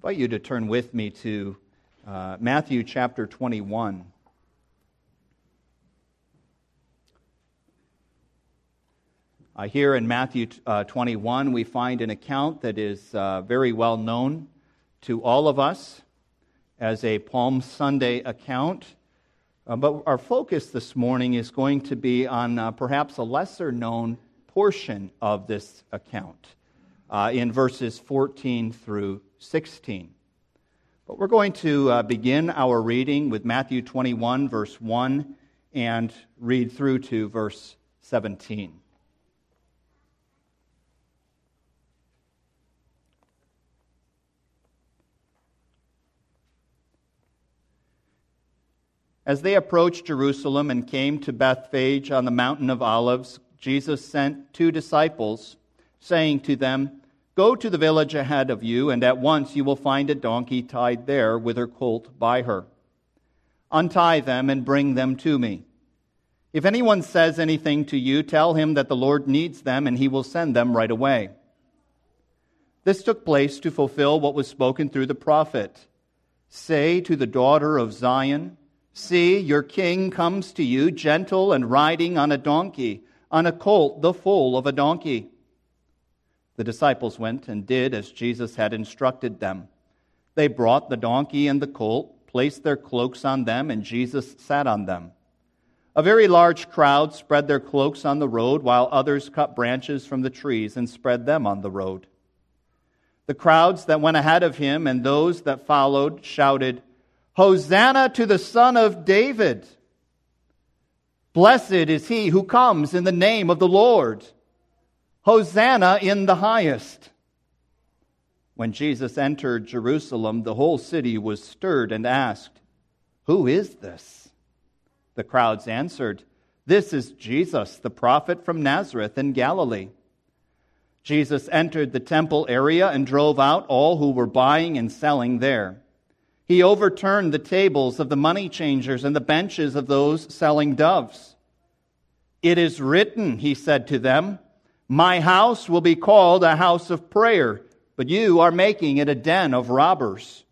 invite you to turn with me to Matthew chapter 21. Here in Matthew 21, we find an account that is very well known to all of us as a Palm Sunday account. But our focus this morning is going to be on perhaps a lesser known portion of this account in verses 14 through 16. But we're going to begin our reading with Matthew 21, verse 1, and read through to verse 17. As they approached Jerusalem and came to Bethphage on the mountain of Olives, Jesus sent 2 disciples, saying to them, "Go to the village ahead of you, and at once you will find a donkey tied there with her colt by her. Untie them and bring them to me. If anyone says anything to you, tell him that the Lord needs them, and he will send them right away." This took place to fulfill what was spoken through the prophet. "Say to the daughter of Zion, 'See, your king comes to you, gentle and riding on a donkey, on a colt, the foal of a donkey.'" The disciples went and did as Jesus had instructed them. They brought the donkey and the colt, placed their cloaks on them, and Jesus sat on them. A very large crowd spread their cloaks on the road, while others cut branches from the trees and spread them on the road. The crowds that went ahead of him and those that followed shouted, "Hosanna to the Son of David! Blessed is he who comes in the name of the Lord! Hosanna in the highest!" When Jesus entered Jerusalem, the whole city was stirred and asked, "Who is this?" The crowds answered, "This is Jesus, the prophet from Nazareth in Galilee." Jesus entered the temple area and drove out all who were buying and selling there. He overturned the tables of the money changers and the benches of those selling doves. "It is written," he said to them, "My house will be called a house of prayer, but you are making it a den of robbers."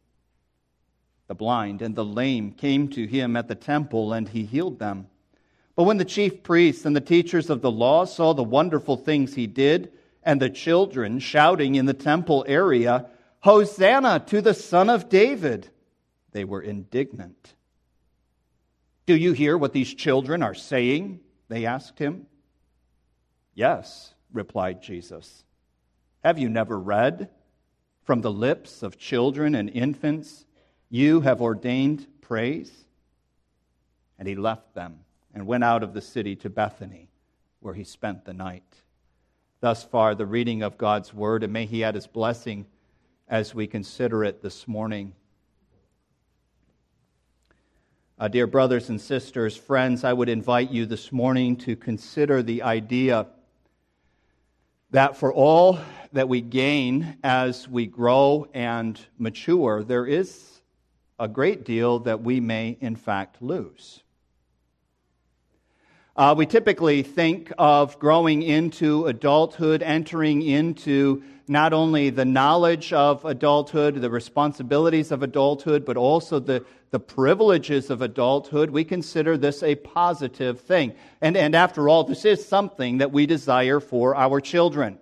The blind and the lame came to him at the temple, and he healed them. But when the chief priests and the teachers of the law saw the wonderful things he did, and the children shouting in the temple area, "Hosanna to the Son of David," they were indignant. "Do you hear what these children are saying?" they asked him. "Yes," replied Jesus. "Have you never read, 'From the lips of children and infants you have ordained praise'?" And he left them and went out of the city to Bethany, where he spent the night. Thus far, the reading of God's word, and may he add his blessing as we consider it this morning. Dear brothers and sisters, friends, I would invite you this morning to consider the idea that for all that we gain as we grow and mature, there is a great deal that we may in fact lose. We typically think of growing into adulthood, entering into not only the knowledge of adulthood, the responsibilities of adulthood, but also the privileges of adulthood. We consider this a positive thing. And after all, this is something that we desire for our children.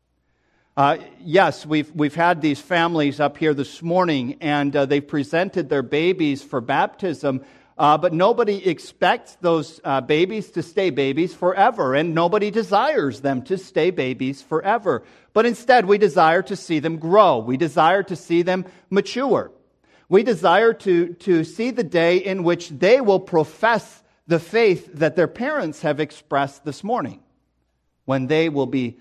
Yes, we've had these families up here this morning, and they've presented their babies for baptism. But nobody expects those babies to stay babies forever, and nobody desires them to stay babies forever. But instead, we desire to see them grow. We desire to see them mature. We desire to see the day in which they will profess the faith that their parents have expressed this morning, when they will be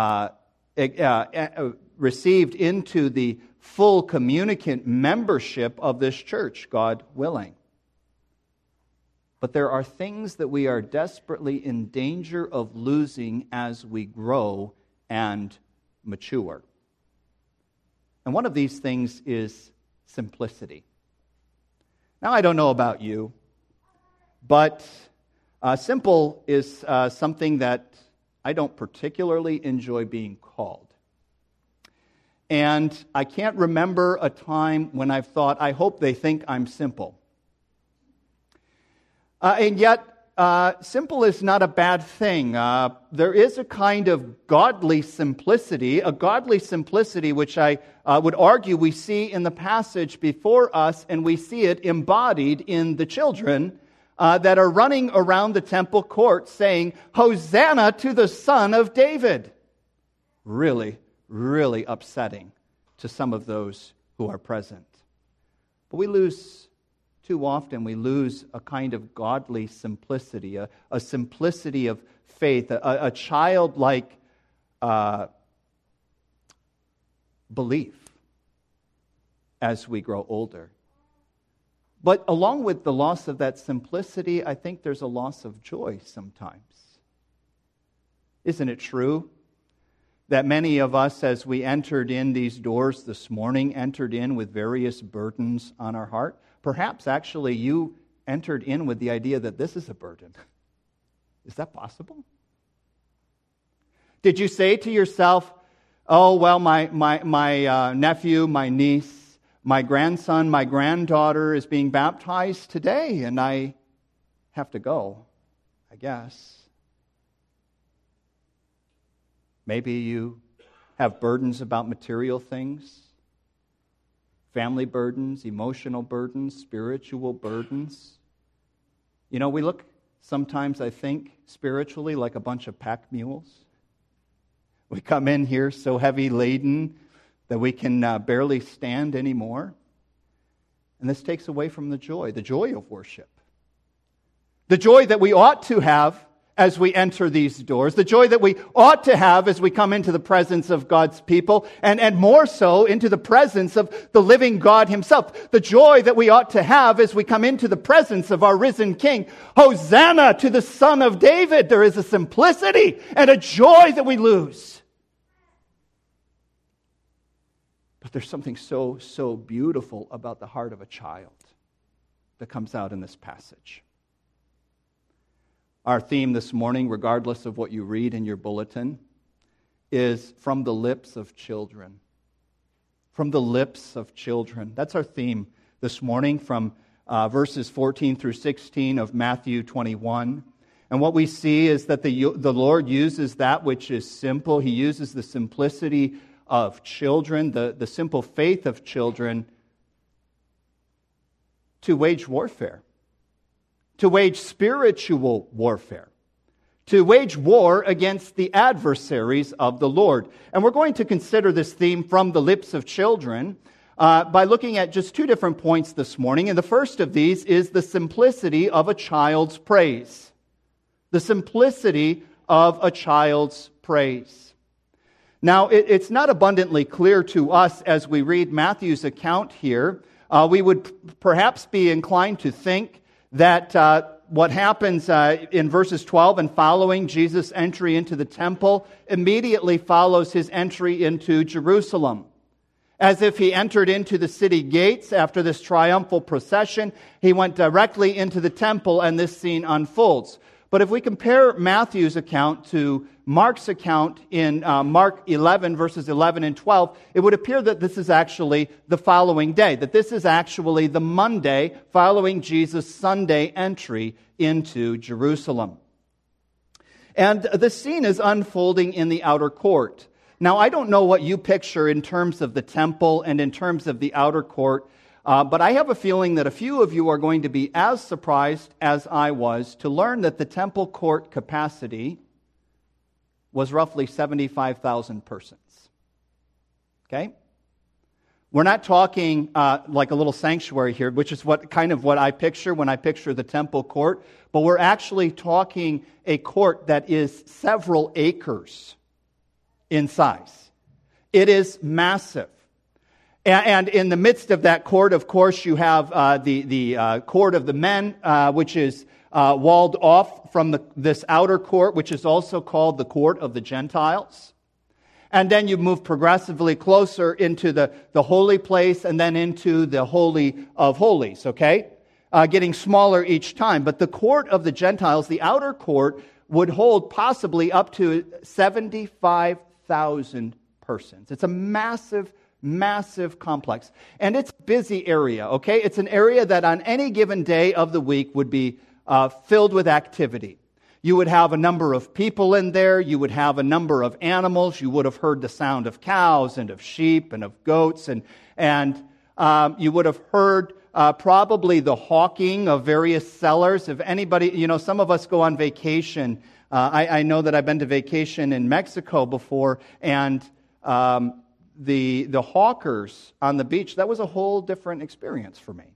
received into the full communicant membership of this church, God willing. But there are things that we are desperately in danger of losing as we grow and mature. And one of these things is simplicity. Now, I don't know about you, but simple is something that I don't particularly enjoy being called. And I can't remember a time when I've thought, I hope they think I'm simple. And yet, simple is not a bad thing. There is a kind of godly simplicity which I would argue we see in the passage before us, and we see it embodied in the children that are running around the temple court saying, "Hosanna to the Son of David." Really, really upsetting to some of those who are present. But too often we lose a kind of godly simplicity, a simplicity of faith, a childlike belief as we grow older. But along with the loss of that simplicity, I think there's a loss of joy sometimes. Isn't it true that many of us, as we entered in these doors this morning, entered in with various burdens on our heart? Perhaps actually you entered in with the idea that this is a burden. Is that possible? Did you say to yourself, "Oh, well, my nephew, my niece, my grandson, my granddaughter is being baptized today, and I have to go, I guess"? Maybe you have burdens about material things, family burdens, emotional burdens, spiritual burdens. You know, we look sometimes, I think, spiritually like a bunch of pack mules. We come in here so heavy laden that we can barely stand anymore. And this takes away from the joy of worship. The joy that we ought to have as we enter these doors, the joy that we ought to have as we come into the presence of God's people, and more so into the presence of the living God himself. The joy that we ought to have as we come into the presence of our risen King. Hosanna to the Son of David. There is a simplicity and a joy that we lose. But there's something so beautiful about the heart of a child that comes out in this passage. Our theme this morning, regardless of what you read in your bulletin, is from the lips of children. From the lips of children. That's our theme this morning from verses 14 through 16 of Matthew 21. And what we see is that the Lord uses that which is simple. He uses the simplicity of children, the simple faith of children, to wage warfare. To wage spiritual warfare, to wage war against the adversaries of the Lord. And we're going to consider this theme from the lips of children by looking at just two different points this morning. And the first of these is the simplicity of a child's praise. The simplicity of a child's praise. Now, it's not abundantly clear to us as we read Matthew's account here. We would perhaps be inclined to think that what happens in verses 12 and following, Jesus' entry into the temple, immediately follows his entry into Jerusalem. As if he entered into the city gates after this triumphal procession, he went directly into the temple and this scene unfolds. But if we compare Matthew's account to Mark's account in Mark 11, verses 11 and 12, it would appear that this is actually the following day, that this is actually the Monday following Jesus' Sunday entry into Jerusalem. And the scene is unfolding in the outer court. Now, I don't know what you picture in terms of the temple and in terms of the outer court, but I have a feeling that a few of you are going to be as surprised as I was to learn that the temple court capacity was roughly 75,000 persons. Okay? We're not talking like a little sanctuary here, which is what I picture when I picture the temple court, but we're actually talking a court that is several acres in size. It is massive. And in the midst of that court, of course, you have the court of the men, which is walled off from this outer court, which is also called the court of the Gentiles. And then you move progressively closer into the holy place and then into the Holy of Holies, okay? Getting smaller each time. But the court of the Gentiles, the outer court, would hold possibly up to 75,000 persons. It's a massive, massive complex. And it's a busy area, okay? It's an area that on any given day of the week would be filled with activity. You would have a number of people in there. You would have a number of animals. You would have heard the sound of cows and of sheep and of goats. And you would have heard probably the hawking of various sellers. If anybody, some of us go on vacation. I know that I've been to vacation in Mexico before, and the hawkers on the beach, that was a whole different experience for me.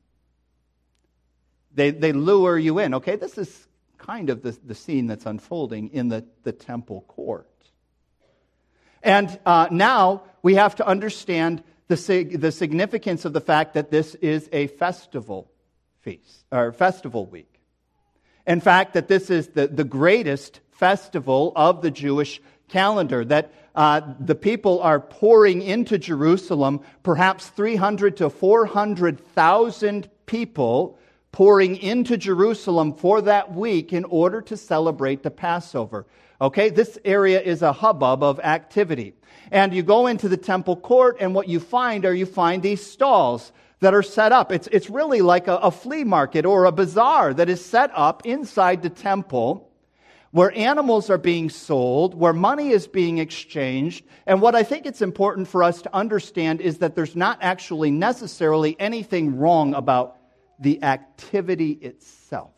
They lure you in. Okay, this is kind of the scene that's unfolding in the temple court. And now we have to understand the significance of the fact that this is a festival feast, or festival week. In fact, that this is the greatest festival of the Jewish calendar, that the people are pouring into Jerusalem, perhaps 300 to 400,000 people pouring into Jerusalem for that week in order to celebrate the Passover. Okay, this area is a hubbub of activity. And you go into the temple court, and what you find these stalls that are set up. It's really like a flea market or a bazaar that is set up inside the temple, where animals are being sold, where money is being exchanged. And what I think it's important for us to understand is that there's not actually necessarily anything wrong about the activity itself.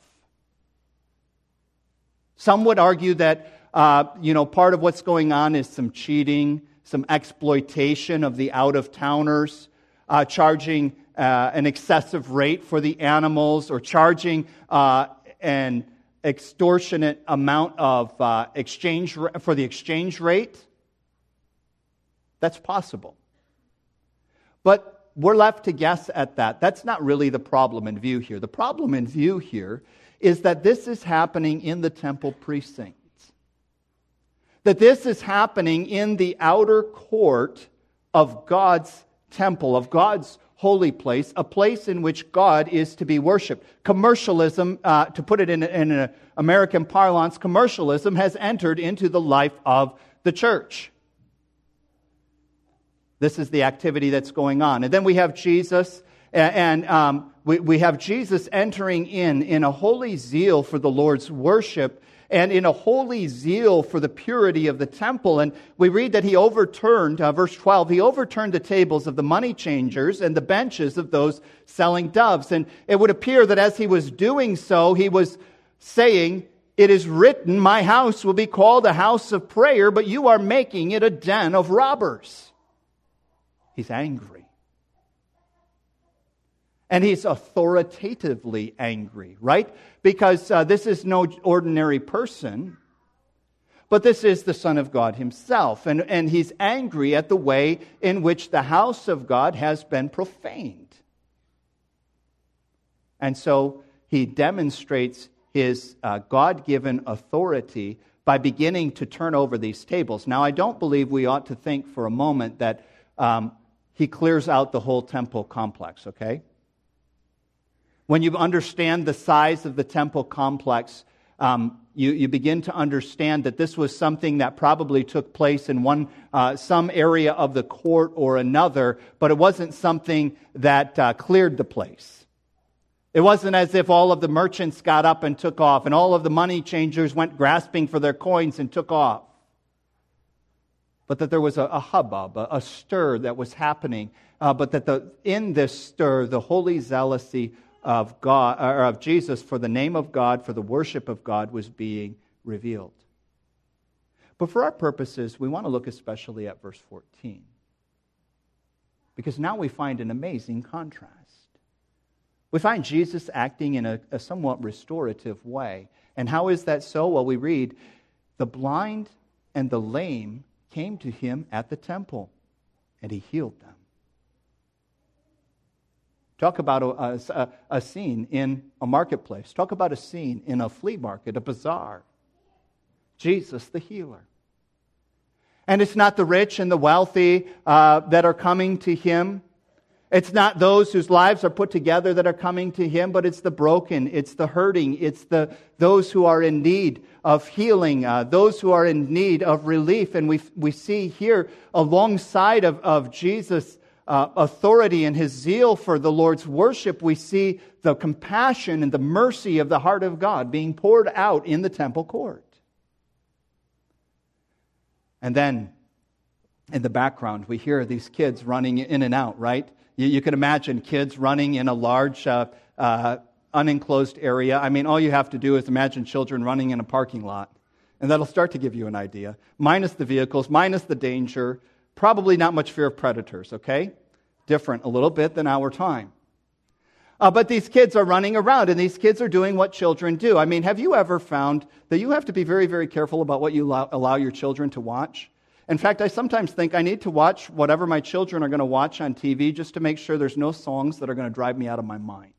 Some would argue that part of what's going on is some cheating, some exploitation of the out-of-towners, charging an excessive rate for the animals, or charging an extortionate amount of exchange for the exchange rate. That's possible. But we're left to guess at that. That's not really the problem in view here. The problem in view here is that this is happening in the temple precincts. That this is happening in the outer court of God's temple, of God's holy place, a place in which God is to be worshipped. Commercialism, to put it in an American parlance, commercialism has entered into the life of the church. This is the activity that's going on. And then we have Jesus, and we have Jesus entering in a holy zeal for the Lord's worship, and in a holy zeal for the purity of the temple. And we read that he overturned, verse 12, he overturned the tables of the money changers and the benches of those selling doves. And it would appear that as he was doing so, he was saying, "It is written, my house will be called a house of prayer, but you are making it a den of robbers." He's angry. And he's authoritatively angry, right? Because this is no ordinary person, but this is the Son of God himself. And he's angry at the way in which the house of God has been profaned. And so he demonstrates his God-given authority by beginning to turn over these tables. Now, I don't believe we ought to think for a moment that he clears out the whole temple complex, okay? When you understand the size of the temple complex, you begin to understand that this was something that probably took place in some area of the court or another, but it wasn't something that cleared the place. It wasn't as if all of the merchants got up and took off, and all of the money changers went grasping for their coins and took off. But that there was a hubbub, a stir that was happening, but that in this stir, the holy zealousy of God, or of Jesus, for the name of God, for the worship of God, was being revealed. But for our purposes, we want to look especially at verse 14, because now we find an amazing contrast. We find Jesus acting in a somewhat restorative way. And how is that so? Well, we read, "The blind and the lame came to him at the temple, and he healed them." Talk about a scene in a marketplace. Talk about a scene in a flea market, a bazaar. Jesus the healer. And it's not the rich and the wealthy that are coming to him. It's not those whose lives are put together that are coming to Him, but it's the broken, it's the hurting, it's those who are in need of healing, those who are in need of relief. And we see here, alongside of Jesus' authority and His zeal for the Lord's worship, we see the compassion and the mercy of the heart of God being poured out in the temple court. And then, in the background, we hear these kids running in and out, right? You can imagine kids running in a large, unenclosed area. I mean, all you have to do is imagine children running in a parking lot, and that'll start to give you an idea. Minus the vehicles, minus the danger, probably not much fear of predators, okay? Different a little bit than our time. But these kids are running around, and these kids are doing what children do. I mean, have you ever found that you have to be very, very careful about what you allow your children to watch? In fact, I sometimes think I need to watch whatever my children are going to watch on TV just to make sure there's no songs that are going to drive me out of my mind.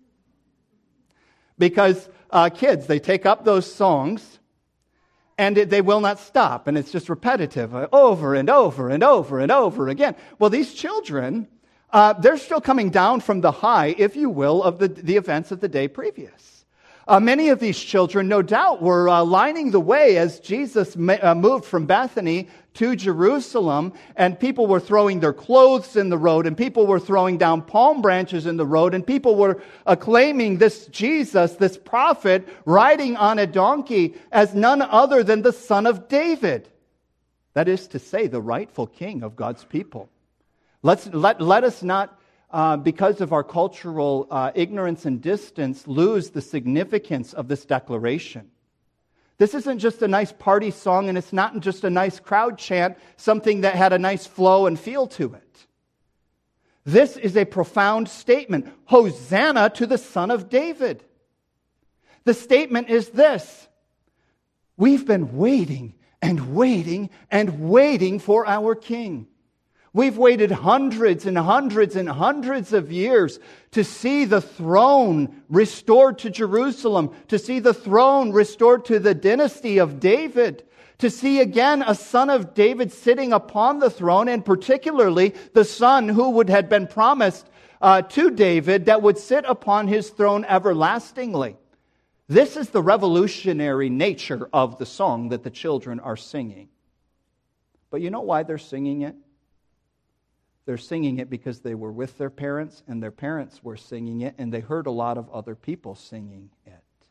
Because kids, they take up those songs and they will not stop. And it's just repetitive over and over and over and over again. Well, these children, they're still coming down from the high, if you will, of the events of the day previous. Many of these children, no doubt, were lining the way as Jesus moved from Bethany to Jerusalem, and people were throwing their clothes in the road, and people were throwing down palm branches in the road, and people were acclaiming this Jesus, this prophet, riding on a donkey as none other than the Son of David. That is to say, the rightful king of God's people. Let us not, because of our cultural ignorance and distance, lose the significance of this declaration. This isn't just a nice party song, and it's not just a nice crowd chant, something that had a nice flow and feel to it. This is a profound statement. Hosanna to the Son of David. The statement is this: we've been waiting and waiting and waiting for our King. We've waited hundreds and hundreds and hundreds of years to see the throne restored to Jerusalem, to see the throne restored to the dynasty of David, to see again a son of David sitting upon the throne, and particularly the son who had been promised to David that would sit upon his throne everlastingly. This is the revolutionary nature of the song that the children are singing. But you know why they're singing it? They're singing it because they were with their parents, and their parents were singing it, and they heard a lot of other people singing it.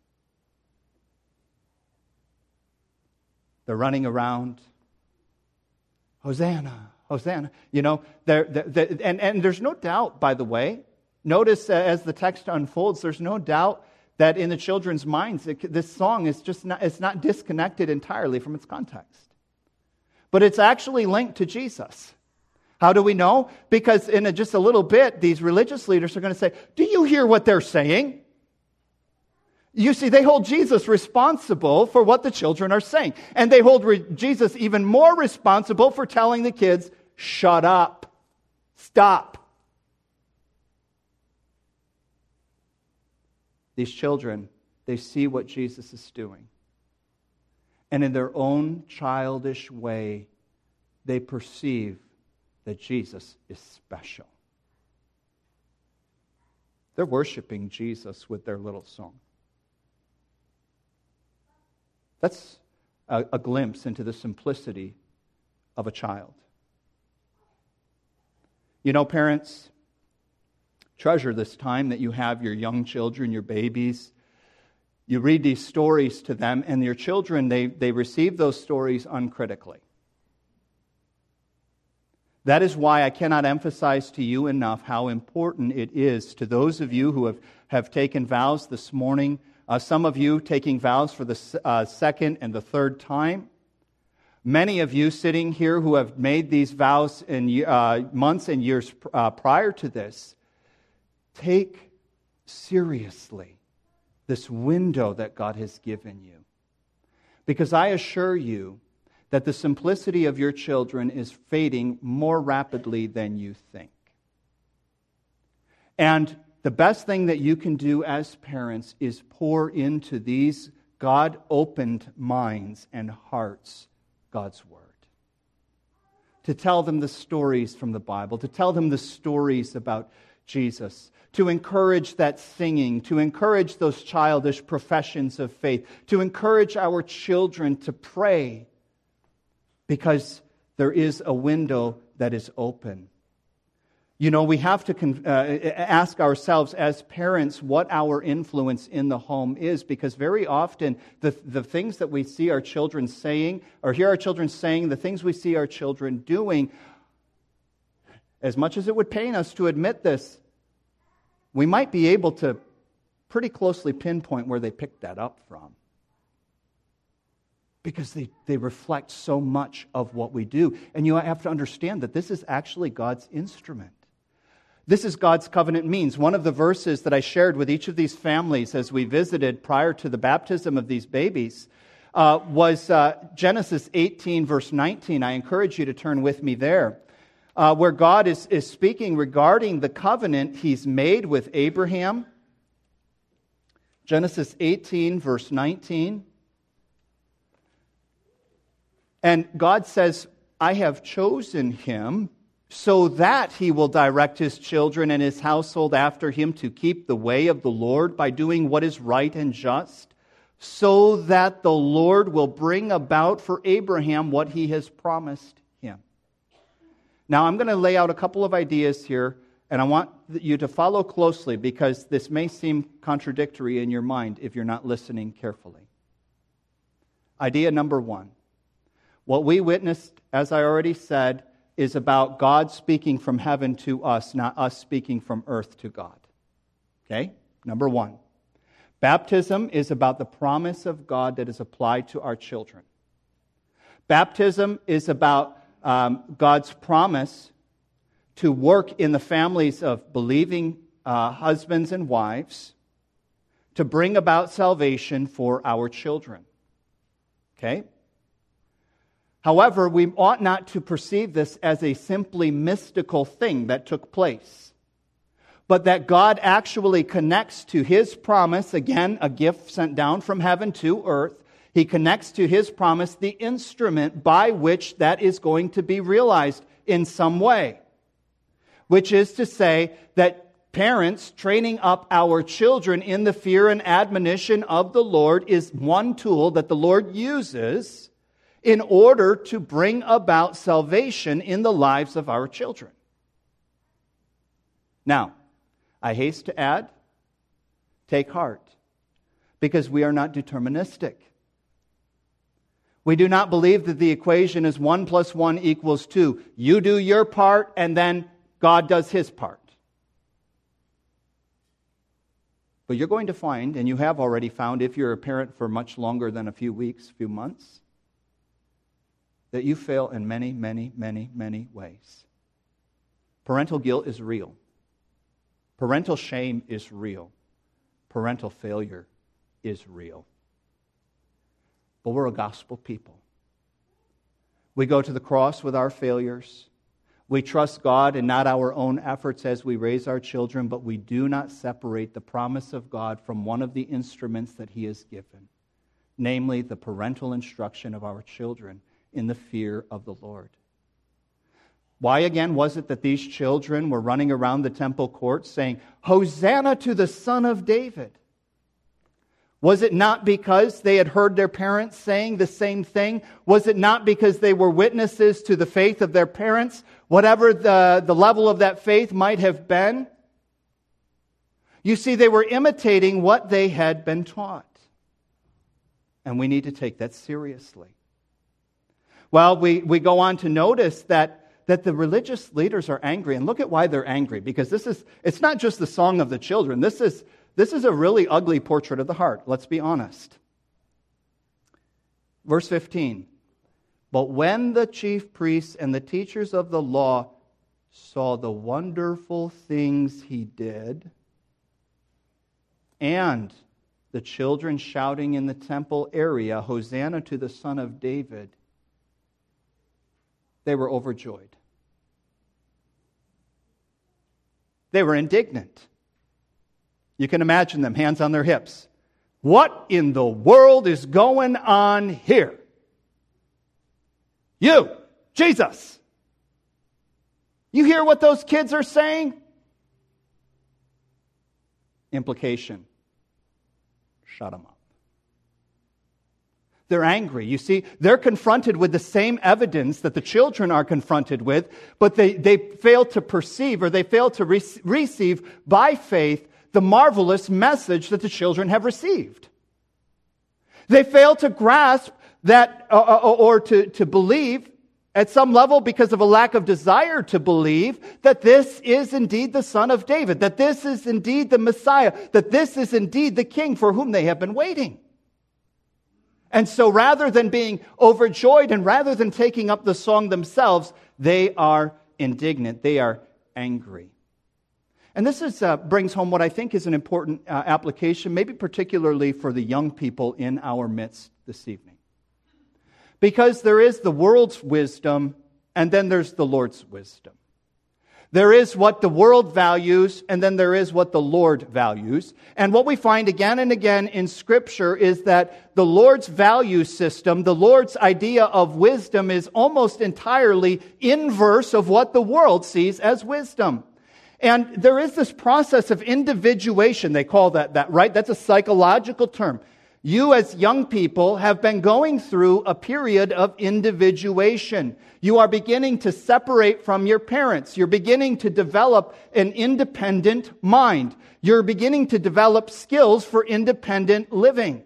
They're running around, Hosanna, Hosanna. You know, and there's no doubt, by the way, notice as the text unfolds, there's no doubt that in the children's minds, this song is just not, it's not disconnected entirely from its context. But it's actually linked to Jesus. How do we know? Because in just a little bit, these religious leaders are going to say, do you hear what they're saying? You see, they hold Jesus responsible for what the children are saying. And they hold Jesus even more responsible for telling the kids, shut up, stop. These children, they see what Jesus is doing. And in their own childish way, they perceive that Jesus is special. They're worshiping Jesus with their little song. That's a glimpse into the simplicity of a child. You know, parents, treasure this time that you have your young children, your babies. You read these stories to them, and your children, they receive those stories uncritically. That is why I cannot emphasize to you enough how important it is to those of you who have taken vows this morning, some of you taking vows for the second and the third time. Many of you sitting here who have made these vows in months and years prior to this, take seriously this window that God has given you. Because I assure you that the simplicity of your children is fading more rapidly than you think. And the best thing that you can do as parents is pour into these God-opened minds and hearts God's Word. to tell them the stories from the Bible, to tell them the stories about Jesus, to encourage that singing, to encourage those childish professions of faith, to encourage our children to pray, because there is a window that is open. You know, we have to ask ourselves as parents what our influence in the home is, because very often the things that we see our children saying, or hear our children saying, the things we see our children doing, as much as it would pain us to admit this, we might be able to pretty closely pinpoint where they picked that up from. Because they reflect so much of what we do. And you have to understand that this is actually God's instrument. This is God's covenant means. One of the verses that I shared with each of these families as we visited prior to the baptism of these babies was Genesis 18, verse 19. I encourage you to turn with me there, where God is speaking regarding the covenant He's made with Abraham. Genesis 18, verse 19. And God says, I have chosen him so that he will direct his children and his household after him to keep the way of the Lord by doing what is right and just, so that the Lord will bring about for Abraham what he has promised him. Now, I'm going to lay out a couple of ideas here, and I want you to follow closely, because this may seem contradictory in your mind if you're not listening carefully. Idea number one. What we witnessed, as I already said, is about God speaking from heaven to us, not us speaking from earth to God. Okay? Number one. Baptism is about the promise of God that is applied to our children. Baptism is about God's promise to work in the families of believing husbands and wives to bring about salvation for our children. Okay? However, we ought not to perceive this as a simply mystical thing that took place, but that God actually connects to His promise, again, a gift sent down from heaven to earth. He connects to His promise the instrument by which that is going to be realized in some way, which is to say that parents training up our children in the fear and admonition of the Lord is one tool that the Lord uses in order to bring about salvation in the lives of our children. Now, I haste to add, take heart, because we are not deterministic. We do not believe that the equation is 1 + 1 = 2. You do your part, and then God does His part. But you're going to find, and you have already found, if you're a parent for much longer than a few weeks, few months, that you fail in many, many, many, many ways. Parental guilt is real. Parental shame is real. Parental failure is real. But we're a gospel people. We go to the cross with our failures. We trust God and not our own efforts as we raise our children, but we do not separate the promise of God from one of the instruments that He has given, namely the parental instruction of our children in the fear of the Lord. Why again was it that these children were running around the temple courts saying, "Hosanna to the Son of David"? Was it not because they had heard their parents saying the same thing? Was it not because they were witnesses to the faith of their parents, whatever the level of that faith might have been? You see, they were imitating what they had been taught. And we need to take that seriously. Well, we go on to notice that the religious leaders are angry. And look at why they're angry. Because it's not just the song of the children. This is a really ugly portrait of the heart. Let's be honest. Verse 15. But when the chief priests and the teachers of the law saw the wonderful things He did, and the children shouting in the temple area, "Hosanna to the Son of David," they were overjoyed. They were indignant. You can imagine them, hands on their hips. What in the world is going on here? You, Jesus, You hear what those kids are saying? Implication. Shut them up. They're angry. You see, they're confronted with the same evidence that the children are confronted with, but they fail to perceive, or they fail to receive by faith the marvelous message that the children have received. They fail to grasp that, or to believe at some level, because of a lack of desire to believe, that this is indeed the Son of David, that this is indeed the Messiah, that this is indeed the King for whom they have been waiting. And so rather than being overjoyed and rather than taking up the song themselves, they are indignant. They are angry. And this brings home what I think is an important application, maybe particularly for the young people in our midst this evening. Because there is the world's wisdom, and then there's the Lord's wisdom. There is what the world values, and then there is what the Lord values. And what we find again and again in Scripture is that the Lord's value system, the Lord's idea of wisdom, is almost entirely inverse of what the world sees as wisdom. And there is this process of individuation, they call that, right? That's a psychological term. You as young people have been going through a period of individuation. You are beginning to separate from your parents. You're beginning to develop an independent mind. You're beginning to develop skills for independent living.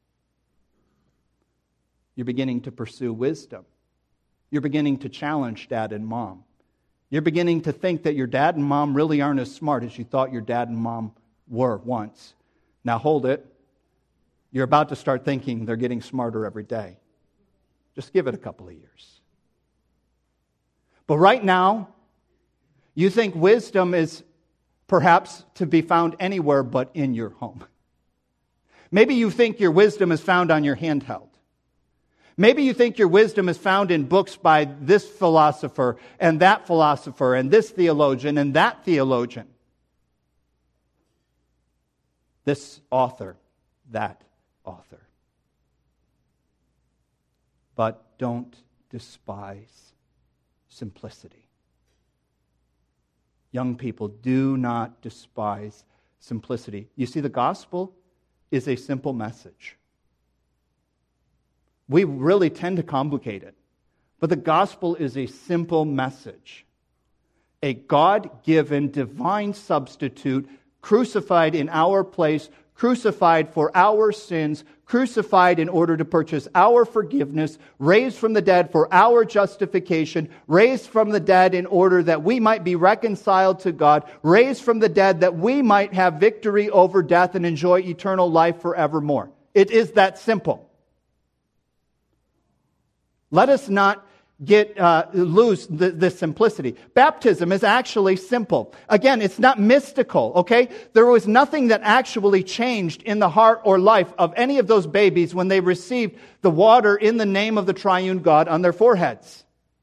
You're beginning to pursue wisdom. You're beginning to challenge dad and mom. You're beginning to think that your dad and mom really aren't as smart as you thought your dad and mom were once. Now hold it. You're about to start thinking they're getting smarter every day. Just give it a couple of years. But right now, you think wisdom is perhaps to be found anywhere but in your home. Maybe you think your wisdom is found on your handheld. Maybe you think your wisdom is found in books by this philosopher and this theologian and that theologian. This author, that author. But don't despise simplicity. Young people, do not despise simplicity. You see, the gospel is a simple message. We really tend to complicate it. But the gospel is a simple message. A God-given divine substitute crucified in our place, crucified for our sins, crucified in order to purchase our forgiveness, raised from the dead for our justification, raised from the dead in order that we might be reconciled to God, raised from the dead that we might have victory over death and enjoy eternal life forevermore. It is that simple. Let us not lose this simplicity. Baptism is actually simple. Again, it's not mystical, okay? There was nothing that actually changed in the heart or life of any of those babies when they received the water in the name of the triune God on their foreheads.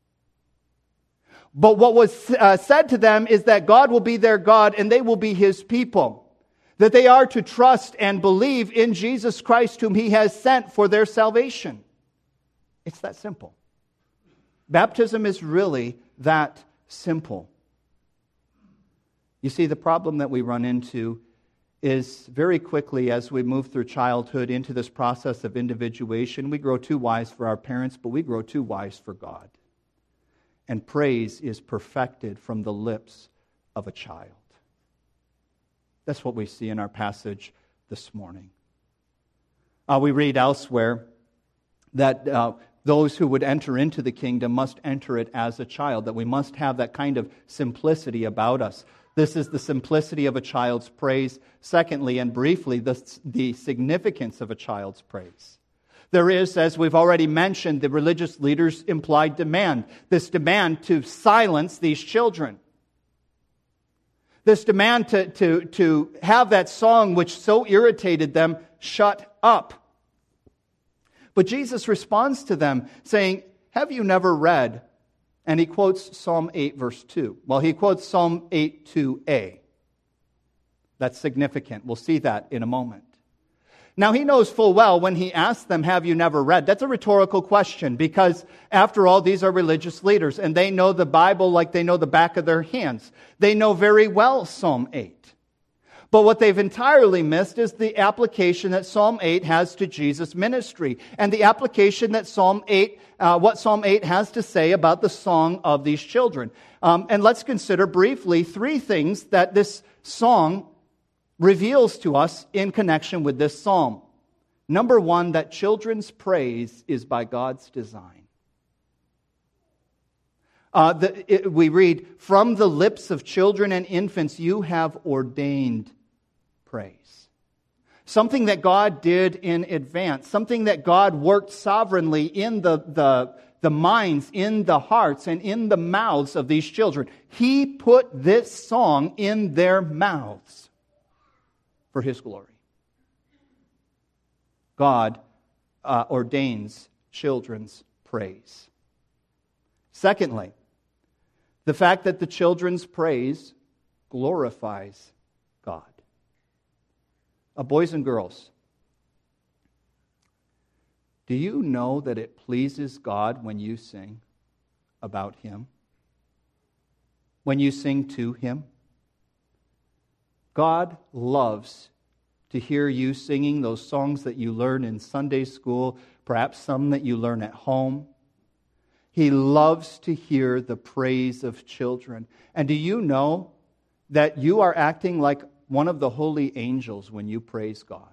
But what was said to them is that God will be their God and they will be His people. That they are to trust and believe in Jesus Christ whom He has sent for their salvation. It's that simple. Baptism is really that simple. You see, the problem that we run into is very quickly as we move through childhood into this process of individuation, we grow too wise for our parents, but we grow too wise for God. And praise is perfected from the lips of a child. That's what we see in our passage this morning. We read elsewhere that those who would enter into the kingdom must enter it as a child, that we must have that kind of simplicity about us. This is the simplicity of a child's praise. Secondly, and briefly, the significance of a child's praise. There is, as we've already mentioned, the religious leaders' implied demand. This demand to silence these children. This demand to have that song which so irritated them shut up. But Jesus responds to them saying, have you never read? And he quotes Psalm 8 verse 2. Well, he quotes Psalm 8 2a. That's significant. We'll see that in a moment. Now, he knows full well when he asks them, have you never read? That's a rhetorical question because, after all, these are religious leaders and they know the Bible like they know the back of their hands. They know very well Psalm 8. But what they've entirely missed is the application that Psalm 8 has to Jesus' ministry and the application that what Psalm 8 has to say about the song of these children. And let's consider briefly 3 things that this song reveals to us in connection with this psalm. Number 1, that children's praise is by God's design. We read, from the lips of children and infants you have ordained praise. Something that God did in advance. Something that God worked sovereignly in the minds, in the hearts, and in the mouths of these children. He put this song in their mouths for His glory. God ordains children's praise. Secondly, the fact that the children's praise glorifies God. Boys and girls, do you know that it pleases God when you sing about Him? When you sing to Him? God loves to hear you singing those songs that you learn in Sunday school, perhaps some that you learn at home. He loves to hear the praise of children. And do you know that you are acting like one of the holy angels when you praise God?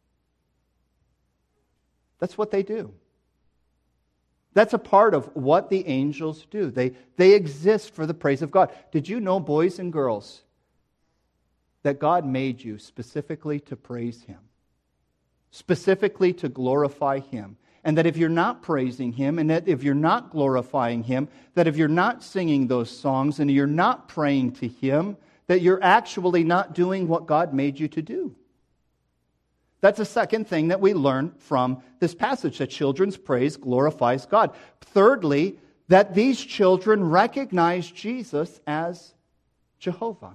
That's what they do. That's a part of what the angels do. They exist for the praise of God. Did you know, boys and girls, that God made you specifically to praise Him? Specifically to glorify Him. And that if you're not praising Him, and that if you're not glorifying Him, that if you're not singing those songs, and you're not praying to Him, that you're actually not doing what God made you to do. That's a second thing that we learn from this passage, that children's praise glorifies God. Thirdly, that these children recognize Jesus as Jehovah.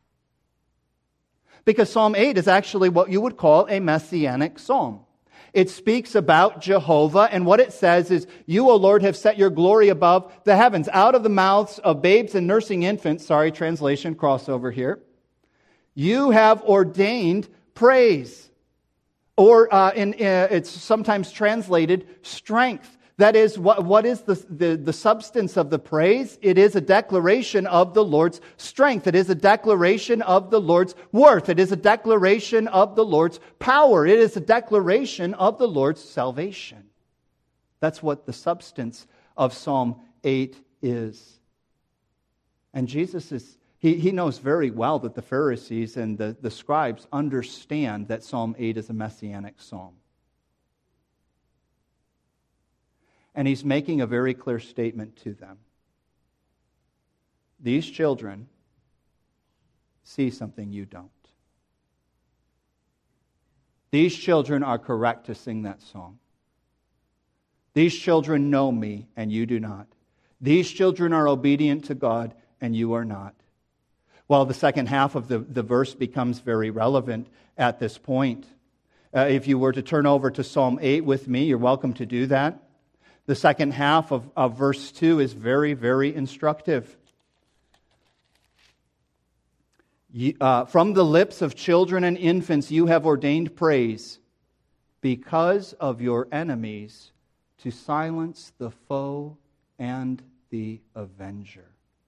Because Psalm 8 is actually what you would call a messianic psalm. It speaks about Jehovah, and what it says is, you, O Lord, have set your glory above the heavens. Out of the mouths of babes and nursing infants, sorry, translation, crossover here, you have ordained praise. Or it's sometimes translated strength. That is, what is the substance of the praise? It is a declaration of the Lord's strength. It is a declaration of the Lord's worth. It is a declaration of the Lord's power. It is a declaration of the Lord's salvation. That's what the substance of Psalm 8 is. And Jesus He knows very well that the Pharisees and the scribes understand that Psalm 8 is a messianic psalm. And He's making a very clear statement to them. These children see something you don't. These children are correct to sing that song. These children know me and you do not. These children are obedient to God and you are not. Well, the second half of the verse becomes very relevant at this point. If you were to turn over to Psalm 8 with me, you're welcome to do that. The second half of verse 2 is very, very instructive. From the lips of children and infants you have ordained praise because of your enemies to silence the foe and the avenger.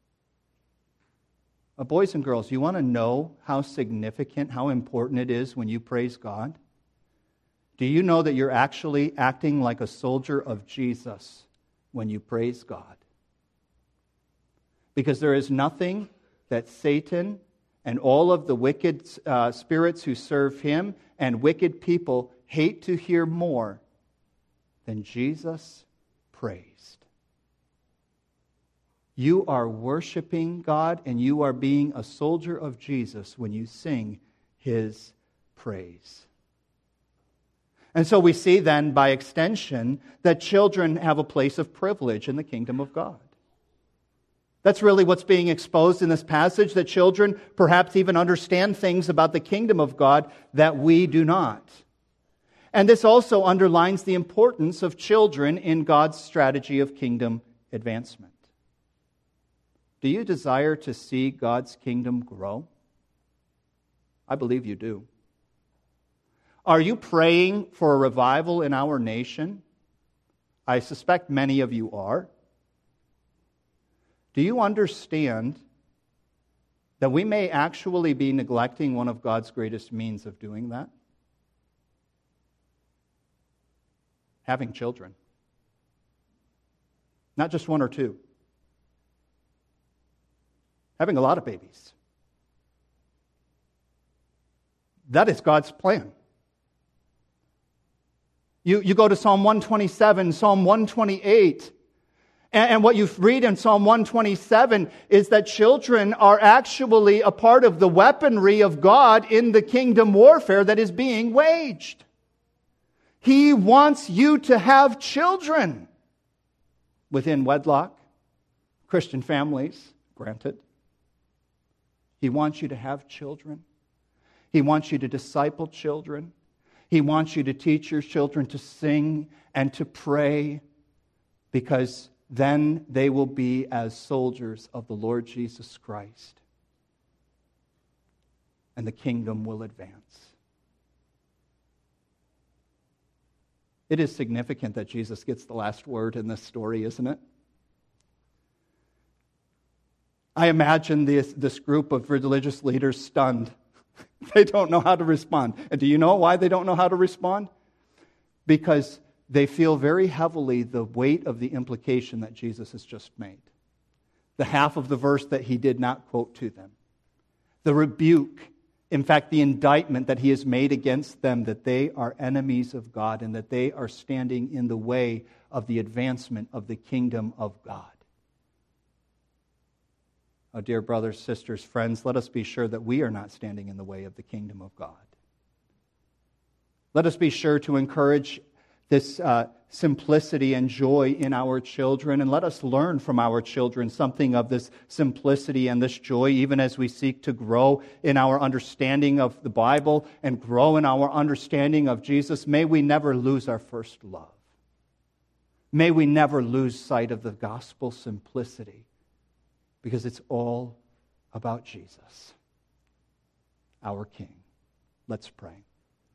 Boys and girls, you want to know how significant, how important it is when you praise God? Do you know that you're actually acting like a soldier of Jesus when you praise God? Because there is nothing that Satan and all of the wicked spirits who serve him and wicked people hate to hear more than Jesus praised. You are worshiping God and you are being a soldier of Jesus when you sing His praise. And so we see then, by extension, that children have a place of privilege in the kingdom of God. That's really what's being exposed in this passage, that children perhaps even understand things about the kingdom of God that we do not. And this also underlines the importance of children in God's strategy of kingdom advancement. Do you desire to see God's kingdom grow? I believe you do. Are you praying for a revival in our nation? I suspect many of you are. Do you understand that we may actually be neglecting one of God's greatest means of doing that? Having children. Not just one or two. Having a lot of babies. That is God's plan. You go to Psalm 127, Psalm 128, and what you read in Psalm 127 is that children are actually a part of the weaponry of God in the kingdom warfare that is being waged. He wants you to have children within wedlock, Christian families, granted. He wants you to have children. He wants you to disciple children. He wants you to teach your children to sing and to pray, because then they will be as soldiers of the Lord Jesus Christ, and the kingdom will advance. It is significant that Jesus gets the last word in this story, isn't it? I imagine this group of religious leaders stunned. They don't know how to respond. And do you know why they don't know how to respond? Because they feel very heavily the weight of the implication that Jesus has just made. The half of the verse that he did not quote to them. The rebuke, in fact, the indictment that he has made against them, that they are enemies of God and that they are standing in the way of the advancement of the kingdom of God. Oh, dear brothers, sisters, friends, let us be sure that we are not standing in the way of the kingdom of God. Let us be sure to encourage this simplicity and joy in our children, and let us learn from our children something of this simplicity and this joy, even as we seek to grow in our understanding of the Bible and grow in our understanding of Jesus. May we never lose our first love. May we never lose sight of the gospel simplicity, because it's all about Jesus, our King. Let's pray.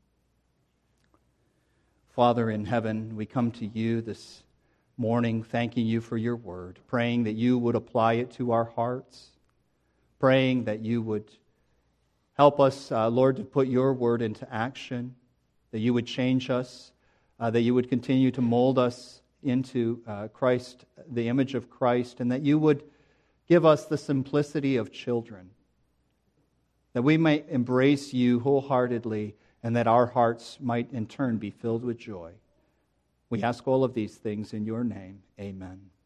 Father in heaven, we come to you this morning thanking you for your word, praying that you would apply it to our hearts, praying that you would help us, Lord, to put your word into action, that you would change us, that you would continue to mold us into Christ, the image of Christ, and that you would give us the simplicity of children, that we might embrace you wholeheartedly, and that our hearts might in turn be filled with joy. We ask all of these things in your name. Amen.